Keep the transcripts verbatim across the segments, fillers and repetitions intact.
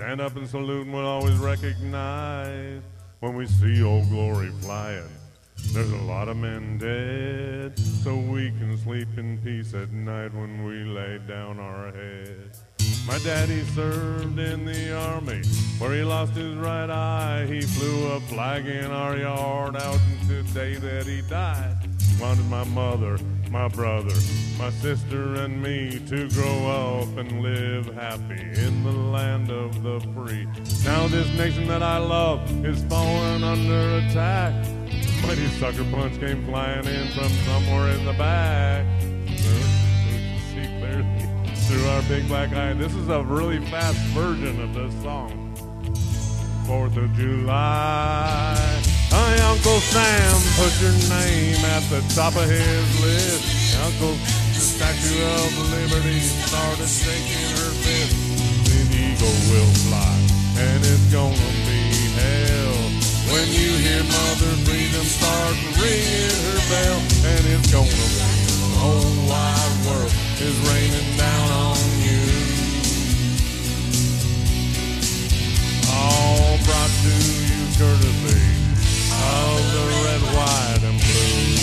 stand up and salute and we'll always recognize when we see Old Glory flying. There's a lot of men dead, so we can sleep in peace at night when we lay down our heads. My daddy served in the army, where he lost his right eye. He flew a flag in our yard out until the day that he died. Wanted my mother, my brother, my sister and me to grow up and live happy in the land of the free. Now this nation that I love is falling under attack. A mighty sucker punch came flying in from somewhere in the back. We can see clearly through our big black eye. This is a really fast version of this song. Fourth of July. Hey, Uncle Sam, put your name at the top of his list. Uncle, the Statue of Liberty started shaking her fist. The eagle will fly, and it's gonna be hell when you hear Mother Freedom start ringing her bell. And it's gonna be the whole wide world is raining down on you. All brought to you courtesy of the red, white, and blue.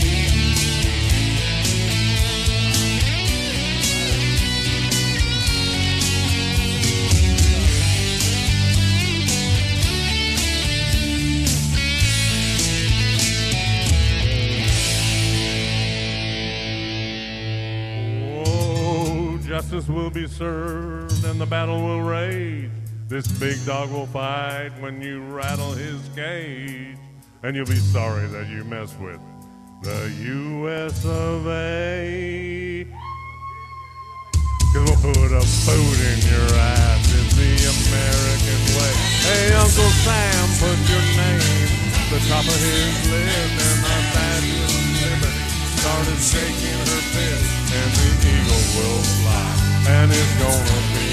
Oh, justice will be served and the battle will rage. This big dog will fight when you rattle his cage. And you'll be sorry that you messed with the U S of A. Cause we'll put a boot in your ass, it's the American way. Hey, Uncle Sam, put your name at the top of his list. And the Statue of Liberty started shaking her fist. And the eagle will fly, and it's gonna be